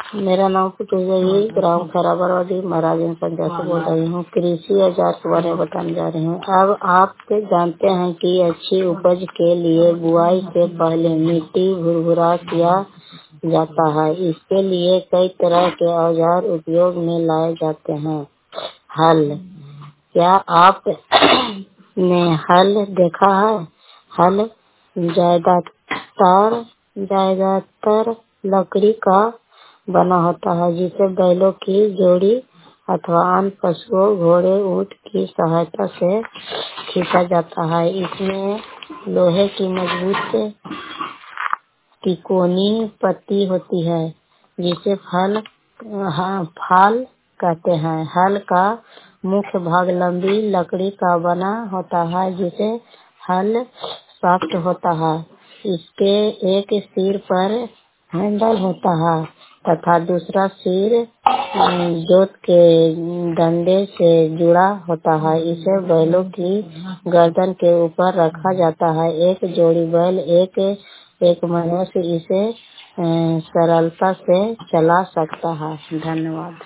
मेरा नाम पुटुजई ग्राम खराबरवादी महाराजगंज पंजाब से बोल रही हूँ। कृषि औजार के बारे में बताने जा रही हूँ। अब आप जानते हैं कि अच्छी उपज के लिए बुआई से पहले मिट्टी भुरभुरा किया जाता है। इसके लिए कई तरह के औजार उपयोग में लाए जाते हैं। हल, क्या आप ने हल देखा है? हल ज्यादातर लकड़ी का बना होता है, जिसे बैलों की जोड़ी अथवा अन्य पशुओं, घोड़े, ऊंट की सहायता से खींचा जाता है। इसमें लोहे की मजबूत तिकोनी पत्ती होती है, जिसे फाल कहते हैं। हल का मुख्य भाग लंबी लकड़ी का बना होता है, जिसे हल शाफ्ट होता है। इसके एक सिर पर हैंडल होता है तथा दूसरा सिर जोत के डंडे से जुड़ा होता है। इसे बैलों की गर्दन के ऊपर रखा जाता है। एक जोड़ी बैल एक मनुष्य इसे सरलता से चला सकता है। धन्यवाद।